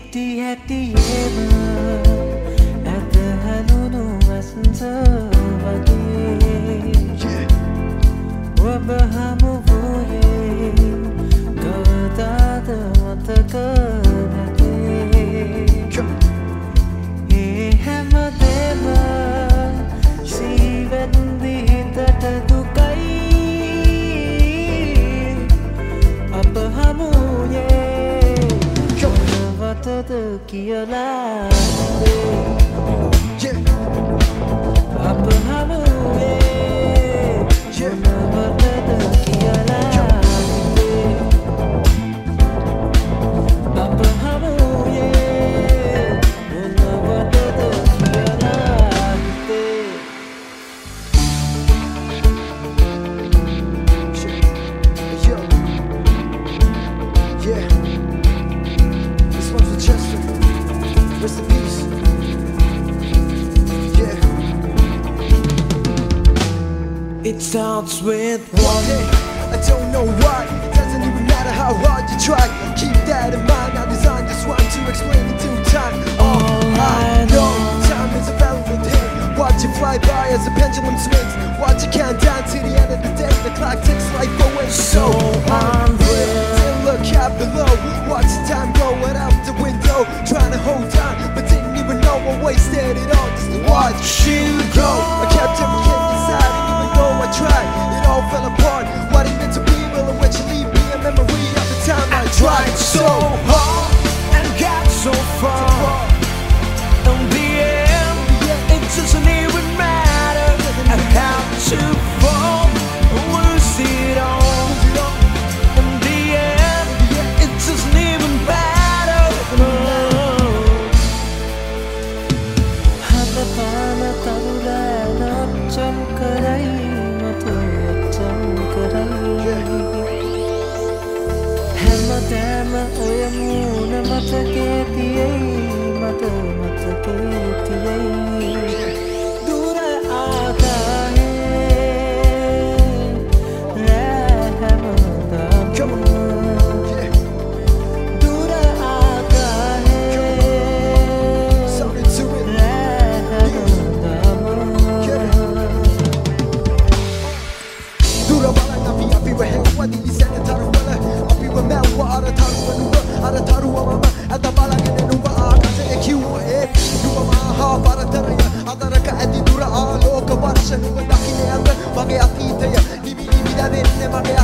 හිටි හැටියේම ඇත හැලුණු වැස්ස වගේ ඔබ හමු වූයේ කවදාද මතක නැතේ ඒ හැමදේම සීවෙන්දි හිතට දුකයි අප හමුයේ මොනවටද කියලා අප හමුයේ It starts with one day. I don't know why. It doesn't even matter how hard you try. Keep that in mind. I designed this one to explain in due time. All I know, time is a relevant thing. Watch it fly by as the pendulum swings. Watch it count down to the end of the day. The clock ticks like away. So I'm still look out below. Watch the time go out the window. Trying to hold on, but didn't even know I wasted it all just to watch you go. I kept everything inside. I tried, it all fell apart. What it meant to be will eventually be a memory of the time I tried so hard and got so far. In the end, it doesn't even matter. I have to fall, lose it all. In the end, it doesn't even matter. Hana tarula na chamkarai. හැමතැම ඔය මූණ මතකේ තියෙයි මට මතකේ තියෙයි දුර ආකාරයේ රෑ හැමදාම දුර ආකාරයේ රෑ හැමදාම දුර බලන්න අපි වැහෙව්වදි ඉසෙන තරුවල අපි වමැව්ව අර තරුව නුඹ අර තරුවමම ඇත බලගෙන නුඹ ආකාශයේ කිව්වේ නුඹ මහා පරතරය අදරක ඇති දුර ආලෝක වර්ෂ නුඹ දකින්නේ අද මගේ අතීතය නිවි නිවි දැනෙන්නේ මගේ